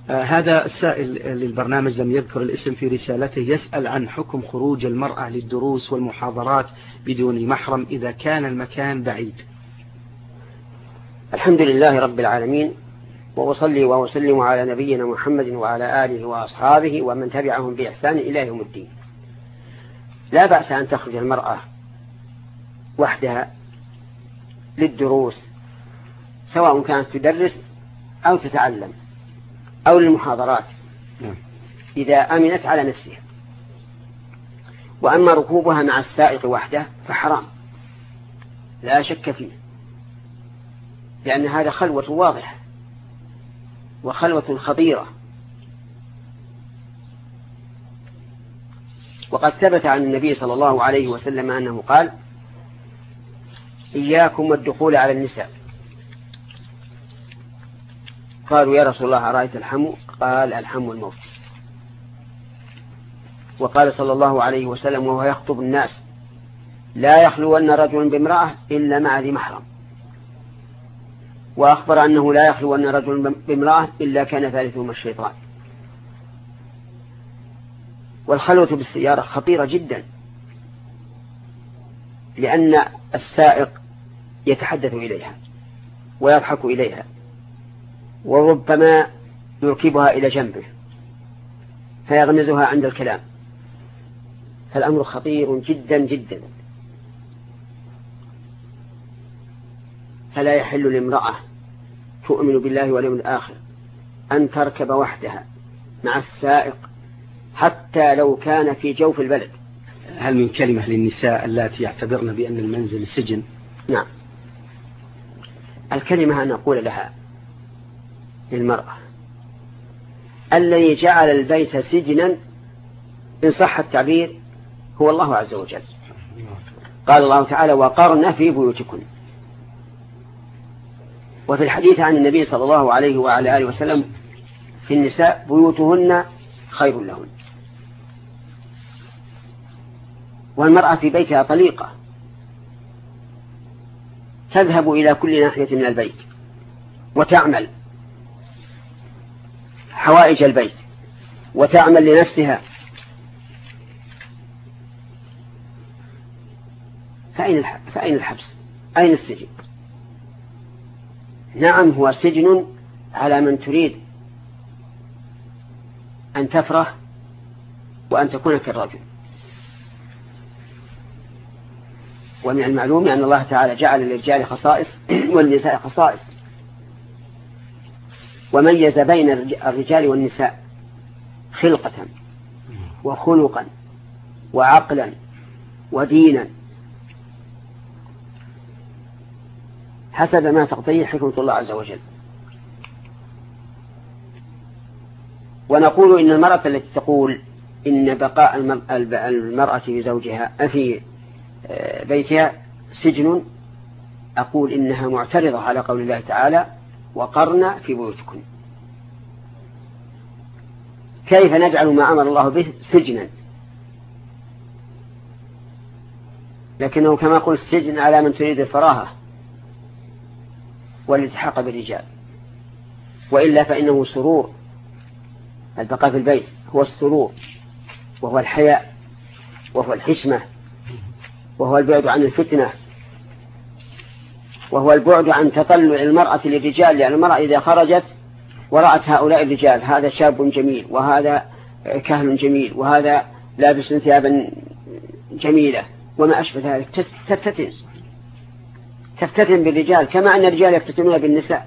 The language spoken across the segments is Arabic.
هذا السائل للبرنامج لم يذكر الاسم في رسالته، يسأل عن حكم خروج المرأة للدروس والمحاضرات بدون محرم إذا كان المكان بعيد. الحمد لله رب العالمين، وأصلي وأسلم على نبينا محمد وعلى آله وأصحابه ومن تبعهم بإحسان إلى يوم الدين. لا بأس أن تخرج المرأة وحدها للدروس، سواء كانت تدرس أو تتعلم أو للمحاضرات، إذا أمنت على نفسها. وأما ركوبها مع السائق وحده فحرام لا شك فيه، لأن هذا خلوة واضحة وخلوة خطيرة. وقد ثبت عن النبي صلى الله عليه وسلم أنه قال: إياكم والدخول على النساء. قالوا: يا رسول الله أرأيت الحمو؟ قال: الحمو الموت. وقال صلى الله عليه وسلم وهو يخطب الناس: لا يخلون رجل بامرأة إلا مع ذي محرم. وأخبر أنه لا يخلون رجل بامرأة إلا كان ثالثهما الشيطان. والخلوة بالسيارة خطيرة جدا، لأن السائق يتحدث إليها ويضحك إليها، وربما يركبها إلى جنبه فيغمزها عند الكلام، فالأمر خطير جدا جدا. فلا يحل لامرأة تؤمن بالله واليوم الآخر أن تركب وحدها مع السائق حتى لو كان في جوف البلد. هل من كلمة للنساء التي يعتبرن بأن المنزل سجن؟ نعم، الكلمة أن نقول لها للمرأة: الذي جعل البيت سجنا إن صح التعبير هو الله عز وجل. قال الله تعالى: وقرن في بيوتكن. وفي الحديث عن النبي صلى الله عليه وعلى آله وسلم في النساء: بيوتهن خير لهن. والمرأة في بيتها طليقة، تذهب إلى كل ناحية من البيت وتعمل حوائج البيت وتعمل لنفسها. فأين الحبس؟ أين السجن؟ نعم، هو سجن على من تريد أن تفرح وأن تكون كالرجل. ومن المعلوم أن الله تعالى جعل للرجال خصائص والنساء خصائص، وميز بين الرجال والنساء خلقة وخلقا وعقلا ودينا حسب ما تقتضيه حكمة الله عز وجل. ونقول إن المرأة التي تقول إن بقاء المرأة في زوجها في بيتها سجن، أقول إنها معترضة على قول الله تعالى: وقرن في بيوتكن. كيف نجعل ما أمر الله به سجنا؟ لكنه كما قلت سجن على من تريد الفراغة والالتحاق بالرجال، وإلا فإنه سرور. البقاء في البيت هو السرور، وهو الحياء، وهو الحشمة، وهو البعد عن الفتنة، وهو البعد عن تطلع المرأة للرجال. لأن المرأة إذا خرجت ورأت هؤلاء الرجال، هذا شاب جميل وهذا كهل جميل وهذا لابس ثيابا جميلة وما أشبه ذلك، تفتتن بالرجال كما أن الرجال يفتتنون بالنساء.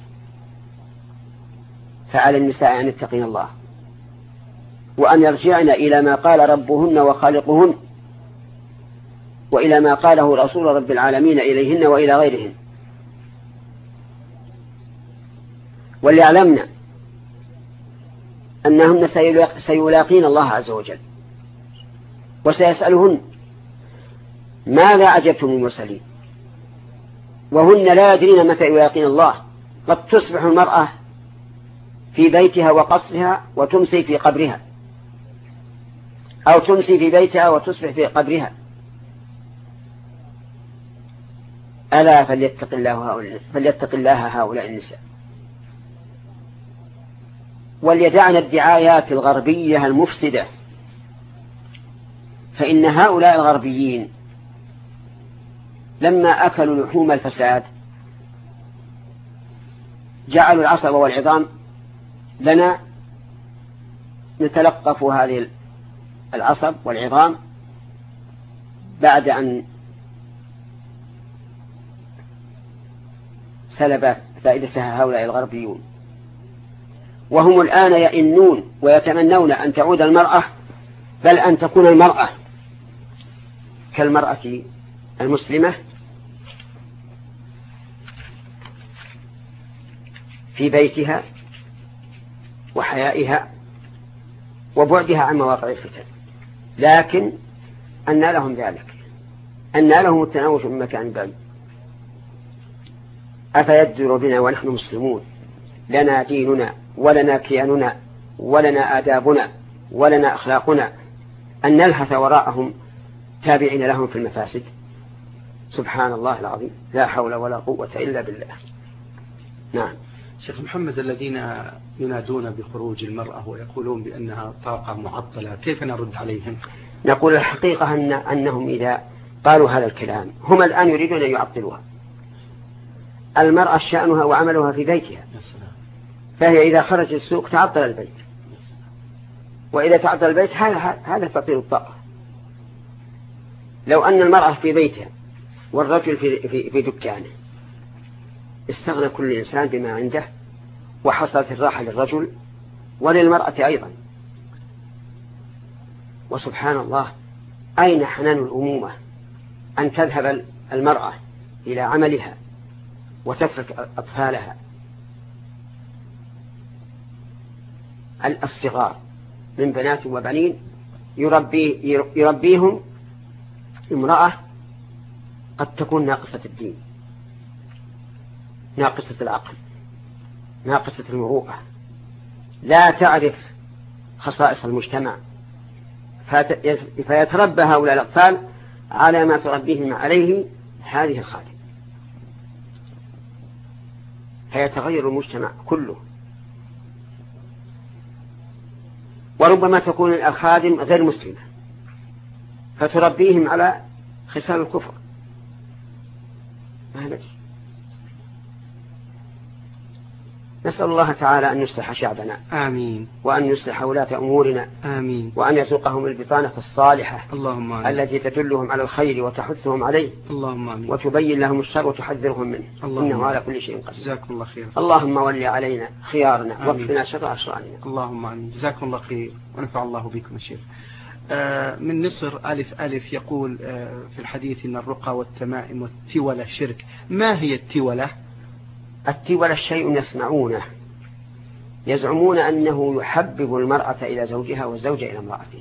فعلى النساء أن يتقين الله وأن يرجعن إلى ما قال ربهن وخالقهن، وإلى ما قاله رسول رب العالمين إليهن وإلى غيرهن، وليعلمن أنهن سيلاقين الله عز وجل وسيسألهن: ماذا أجبتم المرسلين؟ وهن لا يدرين متى يلاقين الله. قد تصبح المرأة في بيتها وقصرها وتمسي في قبرها، أو تمسي في بيتها وتصبح في قبرها. ألا فليتق الله هؤلاء النساء. وليدعن الدعايات الغربية المفسدة، فإن هؤلاء الغربيين لما أكلوا لحوم الفساد جعلوا العصب والعظام لنا نتلقف هذه العصب والعظام بعد أن سلب فائدتها هؤلاء الغربيون، وهم الآن يئنون ويتمنون أن تعود المرأة، بل أن تكون المرأة كالمرأة المسلمة في بيتها وحيائها وبعدها عن مواقع الفتن. لكن أن لهم ذلك، أن لهم التناوش من مكان بعيد. أفيدر بنا ونحن مسلمون لنا ديننا ولنا كياننا ولنا آدابنا ولنا أخلاقنا أن نلهث وراءهم تابعين لهم في المفاسد؟ سبحان الله العظيم، لا حول ولا قوة إلا بالله. نعم. شيخ محمد، الذين ينادون بخروج المرأة ويقولون بأنها طاقة معطلة، كيف نرد عليهم؟ نقول الحقيقة أنهم إذا قالوا هذا الكلام هم الآن يريدون أن يعطلوها. المرأة شأنها وعملها في بيتها، فهي إذا خرجت السوق تعطل البيت، وإذا تعطل البيت هذا تطير الطاقة. لو أن المرأة في بيتها والرجل في دكانه استغنى كل إنسان بما عنده، وحصلت الراحة للرجل وللمرأة أيضا. وسبحان الله، أين حنان الأمومة أن تذهب المرأة إلى عملها وتترك أطفالها الصغار من بنات وبنين يربيهم امرأة قد تكون ناقصة الدين، ناقصة العقل، ناقصة المروءة، لا تعرف خصائص المجتمع، فيتربى هؤلاء الأطفال على ما تربيهم عليه هذه الخادم، فيتغير المجتمع كله. وربما تكون الخادم غير مسلمة فتربيهم على خصال الكفر. نسأل الله تعالى أن يصلح شعبنا، آمين، وأن يصلح ولاة أمورنا، آمين، وأن يرزقهم البطانة الصالحة، اللهم آمين، التي تدلهم على الخير وتحثهم عليه، اللهم آمين، وتبين لهم الشر وتحذرهم منه، إنه على كل شيء قدير. جزاكم الله خير. اللهم ولي علينا خيارنا واكفنا شر أشرارنا. اللهم آمين. جزاكم الله خير ونفع الله بكم يا شيخ. من مصر ألف يقول في الحديث إن الرقى والتمائم والتولة شرك. ما هي التولة؟ التولة شيء يصنعونه، يزعمون أنه يحبب المرأة إلى زوجها والزوج إلى امرأته.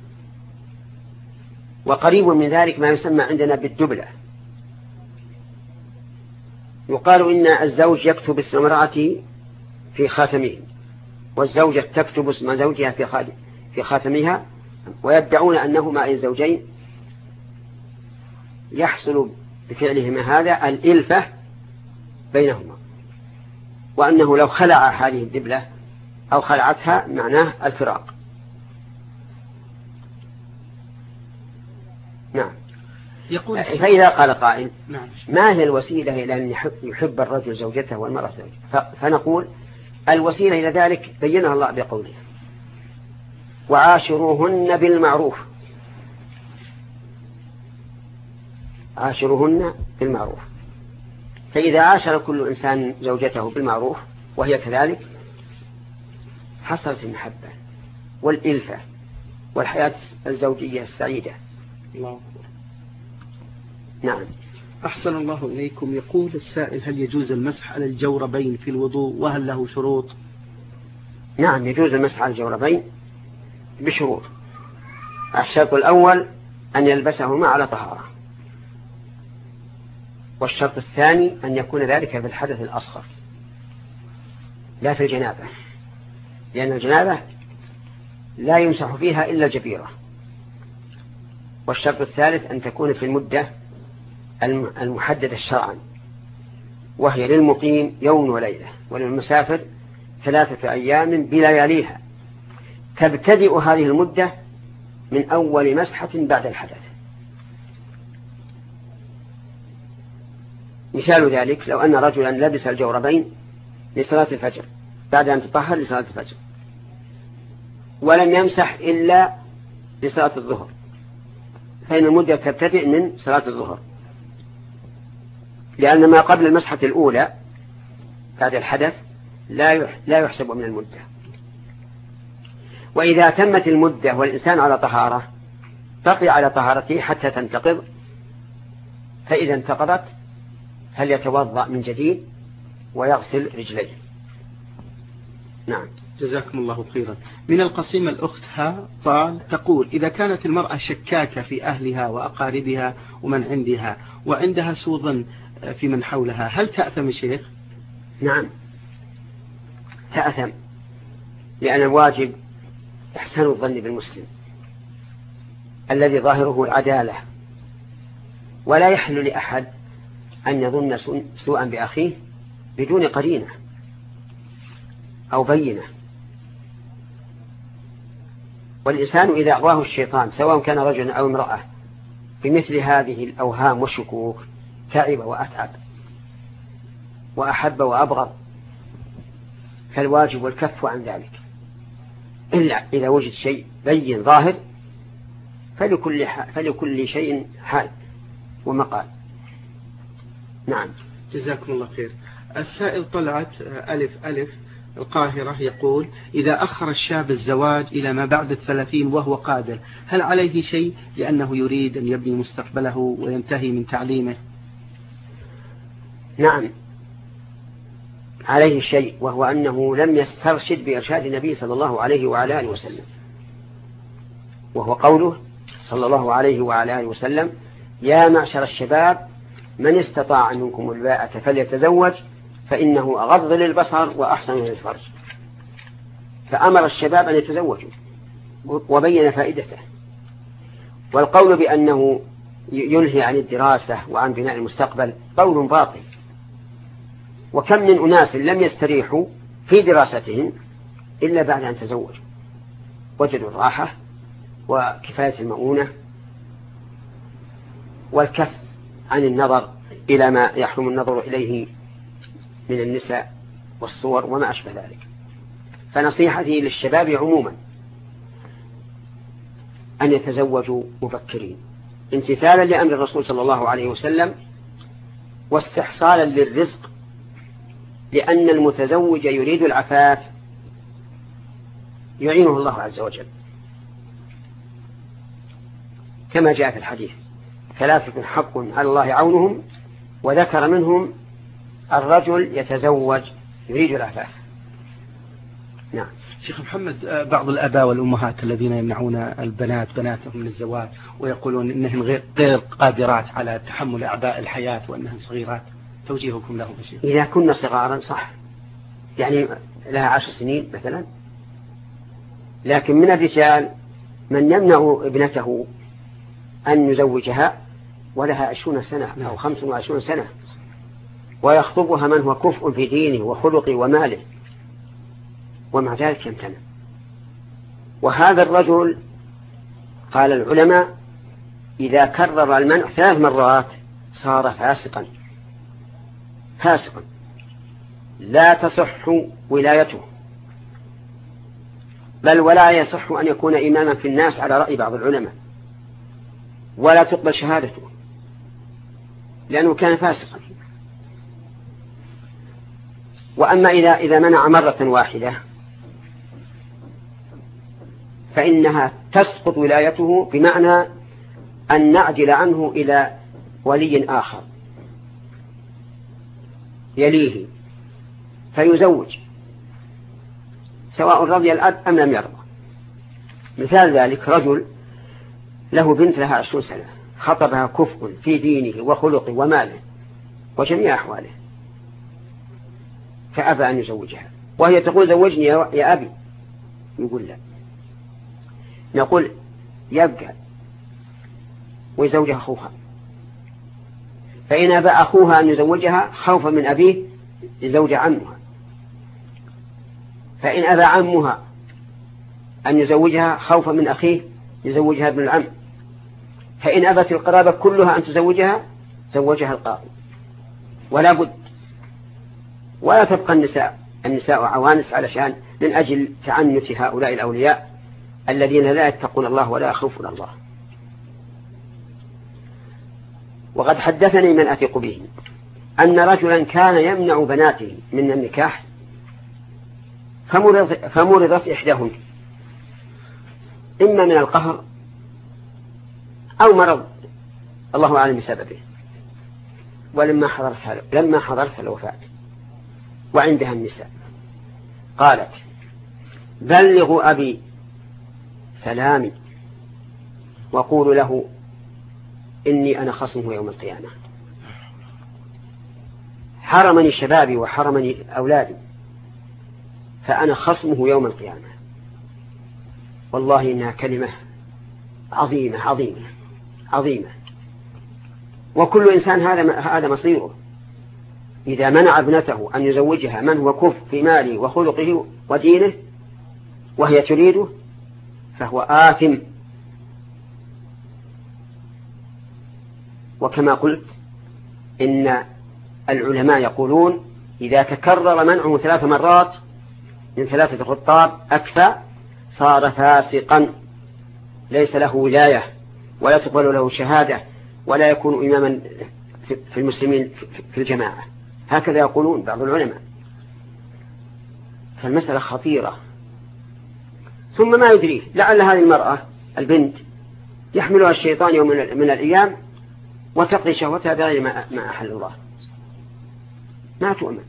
وقريب من ذلك ما يسمى عندنا بالدبلة. يقال إن الزوج يكتب اسم امرأته في خاتمه، والزوجة تكتب اسم زوجها في خاتمها، ويدعون أنهما أي الزوجين يحصل بفعلهما هذا الإلفة بينهما، وأنه لو خلع هذه الدبلة أو خلعتها معناه الفراق. نعم. فإذا قال قائل ما هي الوسيلة إلى أن يحب الرجل زوجته والمرأة زوجته؟ فنقول الوسيلة إلى ذلك بينها الله بقوله وعاشروهن بالمعروف. عاشروهن بالمعروف. فإذا عاشر كل إنسان زوجته بالمعروف وهي كذلك حصلت المحبة والإلفة والحياة الزوجية السعيدة. الله أكبر. نعم. أحسن الله إليكم. يقول السائل هل يجوز المسح على الجوربين في الوضوء وهل له شروط؟ نعم يجوز المسح على الجوربين بشروط. الشرط الأول أن يلبسهما على طهارة، والشرط الثاني أن يكون ذلك في الحدث الأصغر لا في الجنابة، لأن الجنابة لا يمسح فيها إلا الجبيرة. والشرط الثالث أن تكون في المدة المحددة شرعا، وهي للمقيم يوم وليلة وللمسافر 3 أيام بلياليها، تبتدئ هذه المدة من أول مسحة بعد الحدث. مثال ذلك لو أن رجلا لبس الجوربين لصلاة الفجر بعد أن تطهر لصلاة الفجر، ولم يمسح إلا لصلاة الظهر، فإن المدة تبتدئ من صلاة الظهر، لأن ما قبل المسحة الأولى بعد الحدث لا يحسب من المدة. وإذا تمت المدة والإنسان على طهارة بقي على طهارته حتى تنتقض، فإذا انتقضت هل يتوضأ من جديد ويغسل رجليه. نعم. جزاكم الله خيرا. من القصيمة الأخت طال تقول: إذا كانت المرأة شكاكة في أهلها وأقاربها ومن عندها وعندها سوء ظن في من حولها، هل تأثم الشيخ؟ نعم تأثم، لأن الواجب إحسان الظن بالمسلم الذي ظاهره العدالة، ولا يحل لأحد أن يظن سوءا بأخيه بدون قرينة أو بينة. والإنسان إذا أغواه الشيطان سواء كان رجلا أو امرأة بمثل هذه الأوهام والشكوك تعب وأتعب وأحب وأبغض، فالواجب الكف عن ذلك، إلا إذا وجد شيء بين ظاهر فلكل شيء حال ومقال. نعم. جزاكم الله خير. السائل طلعت ألف القاهرة يقول: إذا أخر الشاب الزواج إلى ما بعد 30 وهو قادر، هل عليه شيء لأنه يريد أن يبني مستقبله وينتهي من تعليمه؟ نعم عليه شيء، وهو أنه لم يسترشد بإرشاد النبي صلى الله عليه وعلى آله وسلم، وهو قوله صلى الله عليه وعلى آله وسلم: يا معشر الشباب من استطاع منكم الباءة فليتزوج فإنه أغض للبصر وأحسن للفرج. فأمر الشباب أن يتزوجوا وبين فائدته. والقول بأنه ينهي عن الدراسة وعن بناء المستقبل قول باطل، وكم من أناس لم يستريحوا في دراستهم إلا بعد أن تزوجوا، وجدوا الراحة وكفاية المؤونة والكف عن النظر إلى ما يحرم النظر إليه من النساء والصور وما أشبه ذلك. فنصيحتي للشباب عموما أن يتزوجوا مبكرين امتثالا لأمر الرسول صلى الله عليه وسلم واستحصالا للرزق، لأن المتزوج يريد العفاف يعينه الله عز وجل، كما جاء في الحديث: 3 حق على الله عونهم، وذكر منهم الرجل يتزوج يريد العفاف. نعم. شيخ محمد، بعض الآباء والأمهات الذين يمنعون البنات بناتهم من الزواج ويقولون إنهن غير قادرات على تحمل أعباء الحياة وأنهن صغيرات، توجيهكم له بشيء؟ إذا كنا صغارا صح، يعني لها 10 سنين مثلا، لكن من الرجال من يمنع ابنته أن يزوجها ولها 20 سنة أو 25 سنة، ويخطبها من هو كفء في دينه وخلقه وماله، ومع ذلك يمتنع. وهذا الرجل قال العلماء إذا كرر المنع 3 مرات صار فاسقا لا تصح ولايته، بل ولا يصح أن يكون إماما في الناس على رأي بعض العلماء، ولا تقبل شهادته لأنه كان فاسقا. وأما إذا منع مرة واحدة فإنها تسقط ولايته، بمعنى أن نعدل عنه إلى ولي آخر يليه فيزوج، سواء رضي الأب أم لم يرضى. مثال ذلك رجل له بنت لها 20 سنة، خطبها كفء في دينه وخلقه وماله وجميع أحواله، فأبى أن يزوجها، وهي تقول زوجني يا أبي، يقول لا، نقول يبقى ويزوجها أخوها، فإن أبى أخوها أن يزوجها خوفا من أبيه لزوج عمها، فإن أبى عمها أن يزوجها خوفا من أخيه يزوجها ابن العم، فإن أبت القرابة كلها أن تزوجها زوجها القاضي، ولا بد. ولا تبقى النساء عوانس علشان من أجل تعنت هؤلاء الأولياء الذين لا يتقون الله ولا يخافون الله. وقد حدثني من أثق به أن رجلا كان يمنع بناته من النكاح فمرضت إحداهن إما من القهر أو مرض الله أعلم بسببه، ولما حضرتها الوفاة وعندها النساء قالت: بلغوا أبي سلامي وقولوا له إني أنا خصمه يوم القيامة، حرمني شبابي وحرمني أولادي فأنا خصمه يوم القيامة. والله إنها كلمة عظيمة عظيمة عظيمة، وكل إنسان هذا مصيره. إذا منع ابنته أن يزوجها من هو كف في ماله وخلقه ودينه وهي تريده فهو آثم. وكما قلت إن العلماء يقولون إذا تكرر منعه 3 مرات من 3 خطاب أكفى صار فاسقا ليس له ولاية ولا تقبل له شهادة ولا يكون إماما في المسلمين في الجماعة. هكذا يقولون بعض العلماء. فالمسألة خطيرة. ثم ما يدريه لعل هذه المرأة البنت يحملها الشيطان يوم من الأيام وتقضي شهوتها بغير ما أحل الله، ما تؤمن.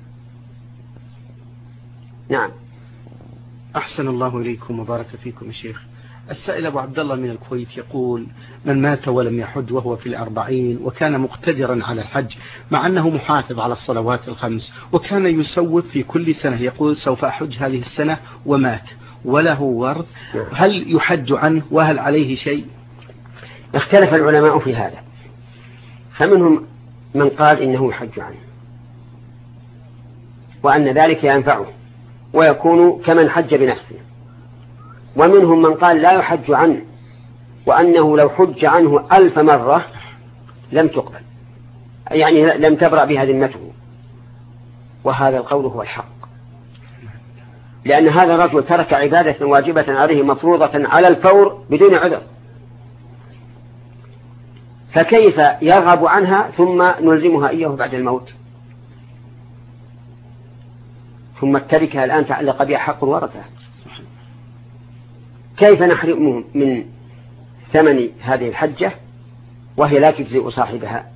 نعم. أحسن الله إليكم وبارك فيكم يا شيخ. السائل أبو عبد الله من الكويت يقول: من مات ولم يحج وهو في 40 وكان مقتدرا على الحج مع أنه محافظ على الصلوات الخمس وكان يسوف في كل سنة يقول سوف أحج هذه السنة ومات وله ورث، هل يحج عنه وهل عليه شيء؟ اختلف العلماء في هذا، فمنهم من قال إنه يحج عنه وأن ذلك ينفعه ويكون كمن حج بنفسه، ومنهم من قال لا يحج عنه وأنه لو حج عنه 1000 مرة لم تقبل، يعني لم تبرأ بها ذمته. وهذا القول هو الحق، لأن هذا الرجل ترك عبادة واجبة عليه مفروضة على الفور بدون عذر، فكيف يرغب عنها ثم نلزمها إياه بعد الموت؟ ثم التركة الآن تعلق بها حق الورثة، كيف نحرمه من ثمن هذه الحجة وهي لا تجزئ صاحبها؟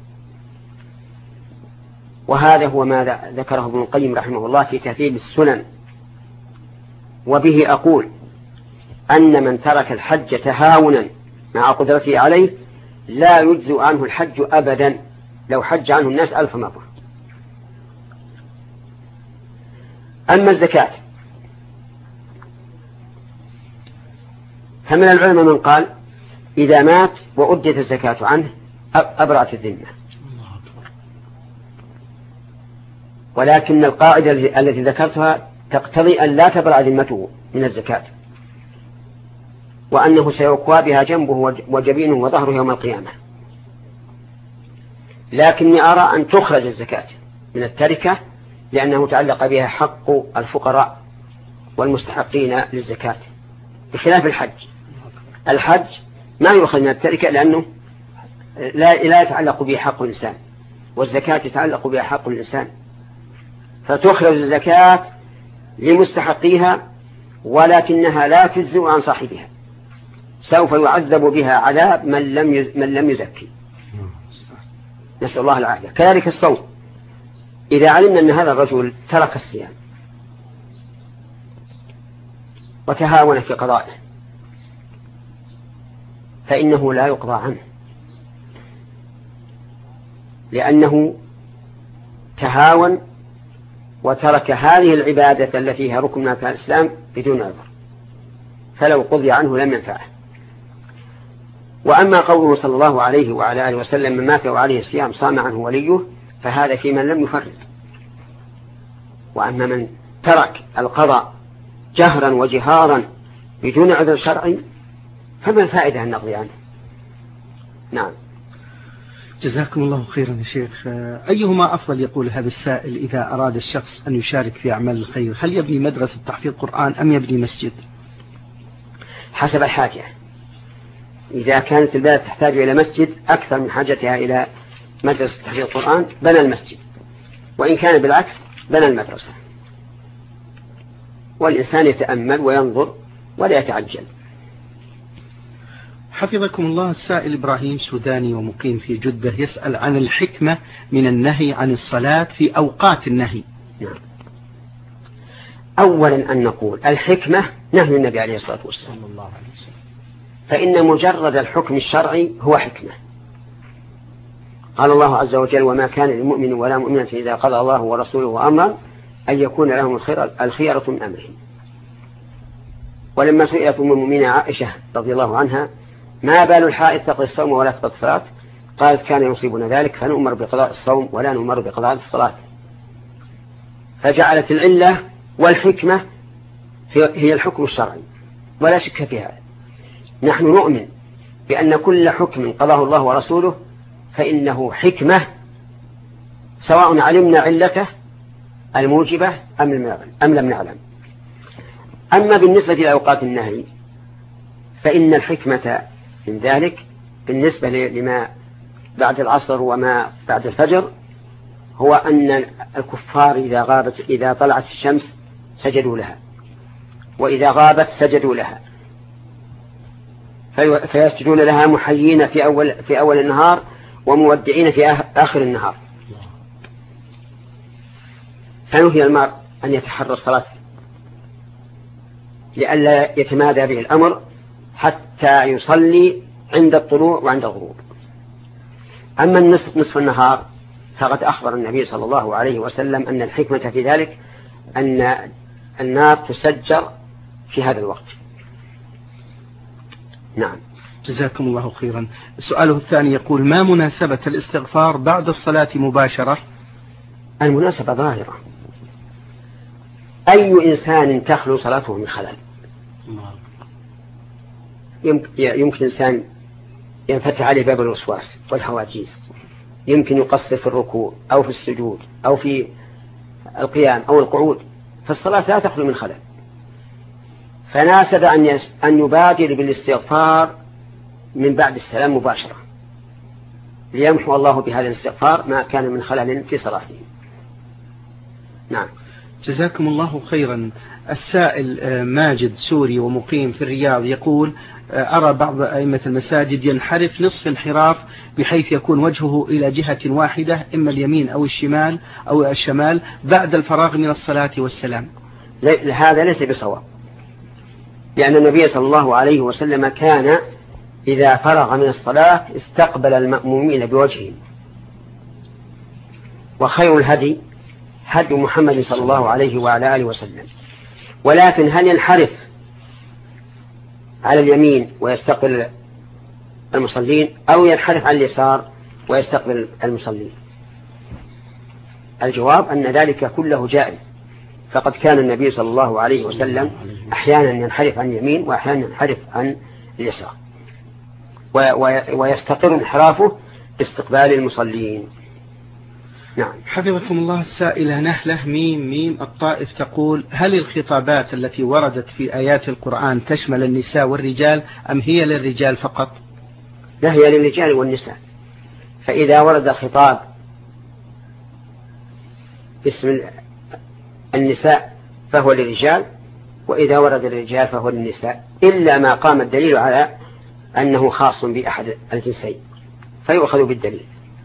وهذا هو ما ذكره ابن القيم رحمه الله في تهذيب السنن. وبه أقول أن من ترك الحج تهاونا مع قدرته عليه لا يجزئ عنه الحج أبدا لو حج عنه الناس 1000 مرة. أما الزكاة فمن العلماء من قال إذا مات وأدت الزكاة عنه أبرأت الذمة، ولكن القاعدة التي ذكرتها تقتضي أن لا تبرأ ذمته من الزكاة، وأنه سيكوى بها جنبه وجبينه وظهره يوم القيامة. لكني أرى أن تخرج الزكاة من التركة لأنه تعلق بها حق الفقراء والمستحقين للزكاة، بخلاف الحج. الحج ما يؤخذ من التركة لأنه لا يتعلق به حق الإنسان، والزكاة يتعلق بها حق الإنسان، فتخرج الزكاة لمستحقيها ولكنها لا تجزئ عن صاحبها، سوف يعذب بها عذاب من لم يزكي، نسأل الله العافية. كذلك الصوم، إذا علمنا أن هذا الرجل ترك الصيام وتهاون في قضائه فإنه لا يقضى عنه، لأنه تهاون وترك هذه العبادة التي هي ركن من أركان الإسلام بدون عذر، فلو قضي عنه لم ينفعه. وأما قوله صلى الله عليه وعلى آله وسلم من مات وعليه الصيام صام عنه وليه، فهذا في من لم يفرد. وأما من ترك القضاء جهرا وجهارا بدون عذر شرعي فما الفائدة أن نقضي عنه؟ نعم. جزاكم الله خيرا يا شيخ. أيهما أفضل يقول هذا السائل إذا أراد الشخص أن يشارك في أعمال الخير، هل يبني مدرسة تحفيظ قرآن أم يبني مسجد؟ حسب الحاجة. إذا كانت البلد تحتاج إلى مسجد أكثر من حاجتها إلى مدرسة تحفيظ القرآن بنى المسجد، وإن كان بالعكس بنى المدرسة. والإنسان يتأمل وينظر ولا يتعجل. حفظكم الله، السائل إبراهيم سوداني ومقيم في جدة يسأل عن الحكمة من النهي عن الصلاة في أوقات النهي. نعم. أولا أن نقول الحكمة نهي النبي عليه الصلاة والسلام، فإن مجرد الحكم الشرعي هو حكمة. قال الله عز وجل: وما كان لمؤمن ولا مؤمنة إذا قضى الله ورسوله أمرا أن يكون لهم الخيرة من أمرهم. ولما سئلت أم المؤمنين عائشة رضي الله عنها: ما بال الحائض تقضي الصوم ولا تقضي الصلاة؟ قالت: كان يصيبنا ذلك فنؤمر بقضاء الصوم ولا نؤمر بقضاء الصلاة. فجعلت العلة والحكمة هي الحكم الشرعي، ولا شك في هذا. نحن نؤمن بأن كل حكم قضاه الله ورسوله فإنه حكمة، سواء علمنا علته الموجبة أم لم نعلم. أما بالنسبة لأوقات النهي فإن الحكمة من ذلك بالنسبة لما بعد العصر وما بعد الفجر هو أن الكفار إذا طلعت الشمس سجدوا لها، وإذا غابت سجدوا لها، فيسجدون لها محيين في أول النهار ومودعين في آخر النهار. فنهي المرء أن يتحرى الصلاة لئلا يتمادى به الأمر حتى يصلي عند الطلوع وعند الغروب. أما نصف النهار فقد أخبر النبي صلى الله عليه وسلم أن الحكمة في ذلك أن النار تسجر في هذا الوقت. نعم. جزاكم الله خيرا. سؤاله الثاني يقول: ما مناسبة الاستغفار بعد الصلاة مباشرة؟ المناسبة ظاهرة. أي إنسان تخلو صلاته من خلل. يمكن إنسان ينفتح عليه باب الوسواس والحواجيز، يمكن يقصر في الركوع أو في السجود أو في القيام أو القعود، فالصلاة لا تخلو من خلل. فناسب أن يبادر بالاستغفار من بعد السلام مباشرة ليمحو الله بهذا الاستغفار ما كان من خلل في صلاته. نعم. جزاكم الله خيرا. السائل ماجد سوري ومقيم في الرياض يقول: أرى بعض أئمة المساجد ينحرف نصف انحراف بحيث يكون وجهه إلى جهة واحدة، إما اليمين أو الشمال أو الشمال، بعد الفراغ من الصلاة والسلام. هذا ليس بصواب، لأن النبي صلى الله عليه وسلم كان إذا فرغ من الصلاة استقبل المأمومين بوجهه. وخير الهدي هدي محمد صلى الله عليه وعلى آله وسلم. ولكن هل ينحرف على اليمين ويستقبل المصلين أو ينحرف على اليسار ويستقبل المصلين؟ الجواب أن ذلك كله جائز، فقد كان النبي صلى الله عليه وسلم أحيانا ينحرف عن اليمين وأحيانا ينحرف عن اليسار، ويستقر انحرافه باستقبال المصلين. نعم. حفظكم الله، السائلة نهلة ميم الطائف تقول: هل الخطابات التي وردت في آيات القرآن تشمل النساء والرجال أم هي للرجال فقط؟ لا، هي للرجال والنساء. فإذا ورد الخطاب باسم النساء فهو للرجال، وإذا ورد الرجال فهو للنساء، إلا ما قام الدليل على أنه خاص بأحد الجنسين فيؤخذ بالدليل.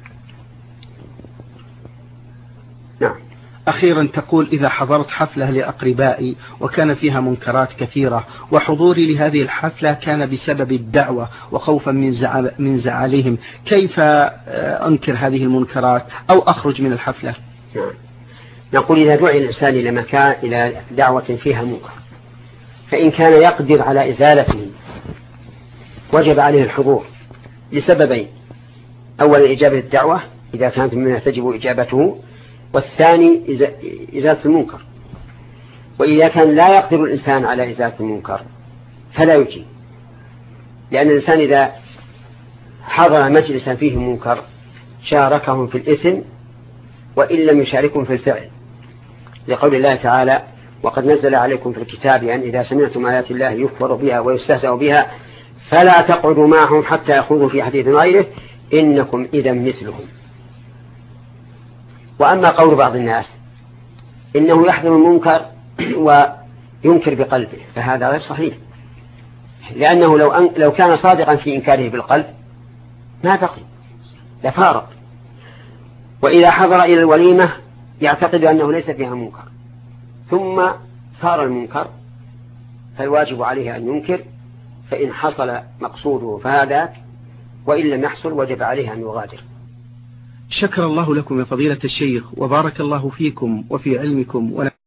نعم. أخيرا تقول: إذا حضرت حفلة لأقربائي وكان فيها منكرات كثيرة وحضوري لهذه الحفلة كان بسبب الدعوة وخوفا من زعلهم، كيف أنكر هذه المنكرات أو أخرج من الحفلة؟ نعم. نقول: إذا دعي الإنسان إلى مكان إلى دعوة فيها منكر فإن كان يقدر على إزالته وجب عليه الحضور لسببين: أولا إجابة الدعوة إذا كانت منها تجب إجابته، والثاني إزالة المنكر. وإذا كان لا يقدر الإنسان على إزالة المنكر فلا يجي، لأن الإنسان إذا حضر مجلسا فيه منكر شاركهم في الإثم وإن لم يشاركهم في الفعل، لقول الله تعالى: وقد نزل عليكم في الكتاب أن إذا سمعتم آيات الله يكفر بها ويستهزأ بها فلا تقعدوا معهم حتى يخوضوا في حديث غيره إنكم إذا مثلهم. وأما قول بعض الناس إنه يحضر المنكر وينكر بقلبه فهذا غير صحيح، لأنه لو كان صادقا في إنكاره بالقلب ما بقي لفارق. وإذا حضر إلى الوليمة يعتقد أنه ليس فيها منكر ثم صار المنكر فالواجب عليه أن ينكر، فإن حصل مقصوده فهذاك، وإن لم يحصل وجب عليه أن يغادر. شكر الله لكم يا فضيلة الشيخ وبارك الله فيكم وفي علمكم.